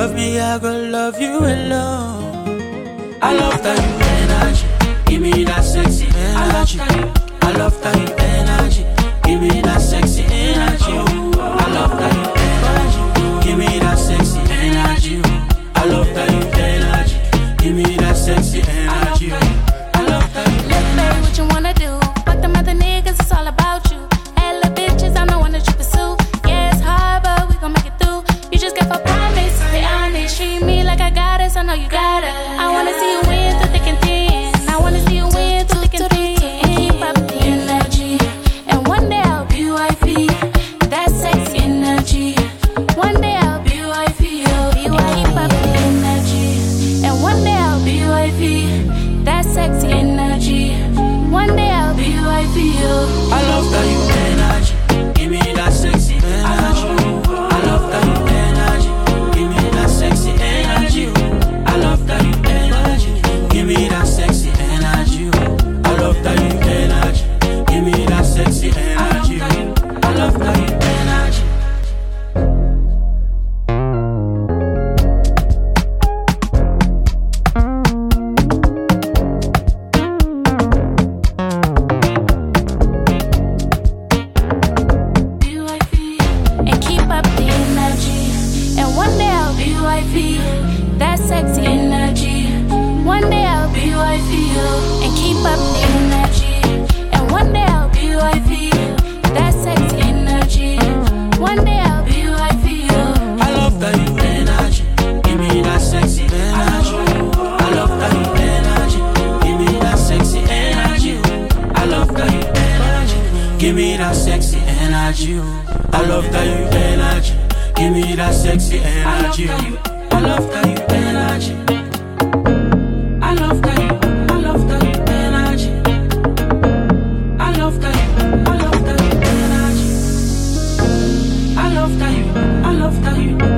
love me, I go love you alone. I love that you energy, give me that sexy energy. I love that you energy, give me that sexy energy. I love that you energy, give me that sexy energy. I love that you energy, give me that sexy energy. I love that you. Look, baby, what you wanna do? Fuck them other niggas, it's all about you. Hey, little bitches, I'm the one that you pursue. Yeah, it's hard, but we gon' make it through. You just get for promise, be honest. Treat me like I got it, so I know you got it. I wanna see you win through thick and thin. I wanna see you win through thick and thin. Keep up the energy, and one day I'll be wifey. That sexy energy. One day I'll be wifey. Keep up the energy, and one day I'll be wifey. That sexy energy. One day I'll be wifey. I love that you energy, give me that sexy energy. I love that you energy, give me that sexy energy. I love that you energy, give me that sexy energy. I love that you energy, give me that sexy energy. I love that you energy. And keep up the energy. And one day I'll be wifey. That sexy energy. One day I'll be wifey. And keep up the energy. And one day I'll be wifey. That sexy energy. One day I'll be wifey. I love that you energy, give me that sexy energy. I love that you energy, give me that sexy energy. I love that you energy, give me that sexy energy. I love that you energy, give me that sexy energy. I love that you energy. I love that you, I love that you energy. I love that you, I love that you energy. I love that you, I love that you.